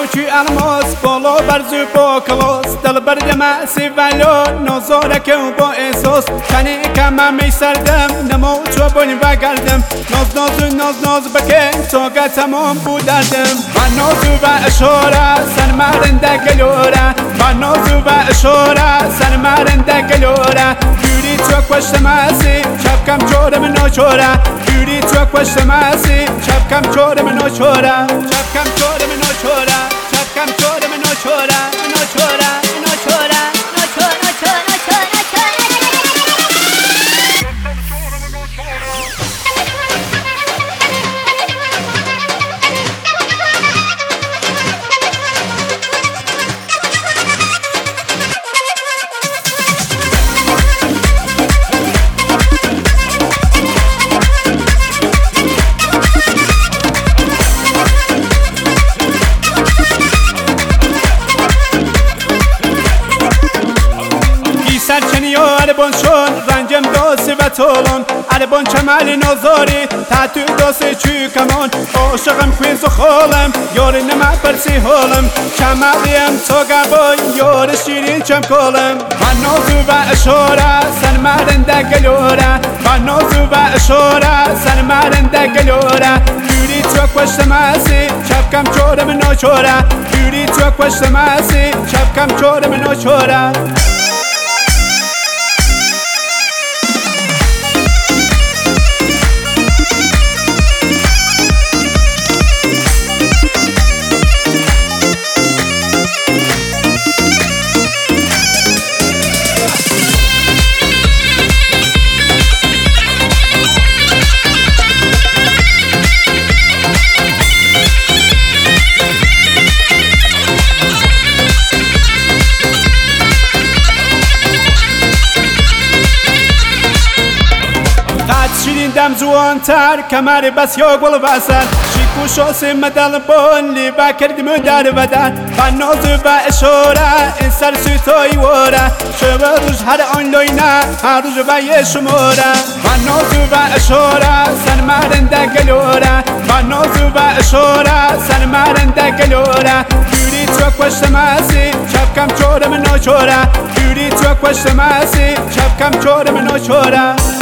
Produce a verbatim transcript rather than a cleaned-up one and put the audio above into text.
باوکی الماس بالا برزو با کلاس دل برد مسی ولو نازارک و با احساس کنی کمم می سردم نمو چو بانی بگردم ناز ناز ناز ناز بکن تاگه تمام بودردم من نازو و اشاره سن مرنده گلوره من نازو و اشاره سن مرنده گلوره یوری تو کشت مسی شب کم چورم ناچوره یوری تو کشت مسی شب کم چورم ناچوره شب کم چورم ناچوره شب کم چورم ناچوره ناچوره ناچوره ناچوره ناچوره سرچنی و عربان شون رنجم داسی و طولان عربان چمل نازاری تحتو داسی چو کمان عاشقم کویز و خالم یاری نمه پرسی حالم چملیم تا گبای یار شیرین چم کالم من نازو و اشاره سن مرنده گلوره من نازو و اشاره سن مرنده گلوره یوری تو کشت مسی شب کم چورم ناچوره یوری تو کشت مسی شب کم چورم ناچوره شیرین دم زوان تر کمر بس یا گل بسر شیک و شاس مدل بانلی و کردیم در بدن و ناز و اشاره این سر سوتایی واره شبه روز هر آنلاینه هر روز و یه شماره و ناز و اشاره سن مرنده گلوره و ناز و اشاره سن مرنده گلوره یوری تو کشت مسی شب کم چورم ناچوره یوری تو کشت مسی شب کم چورم ناچوره